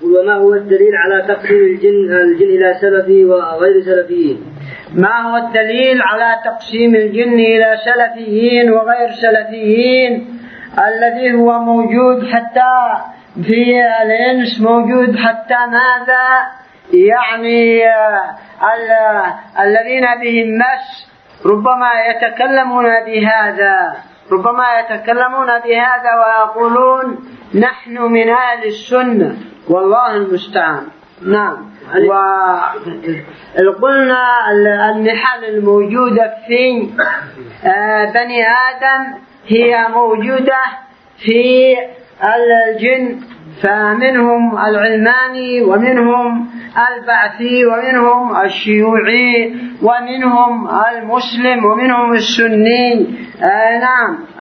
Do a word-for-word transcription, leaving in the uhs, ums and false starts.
يقول وما هو الدليل على تقسيم الجن الجن إلى سلفي وغير سلفيين؟ ما هو الدليل على تقسيم الجن إلى سلفيين وغير سلفيين؟ الذي هو موجود حتى في الإنس، موجود حتى ماذا؟ يعني الذين بهم مس ربما يتكلمون بهذا ربما يتكلمون بهذا ويقولون نحن من أهل السنة، والله المستعان. نعم. وقلنا النحل الموجودة في بني آدم هي موجودة في الجن، فمنهم العلماني ومنهم البعثي ومنهم الشيوعي ومنهم المسلم ومنهم السني. آه نعم.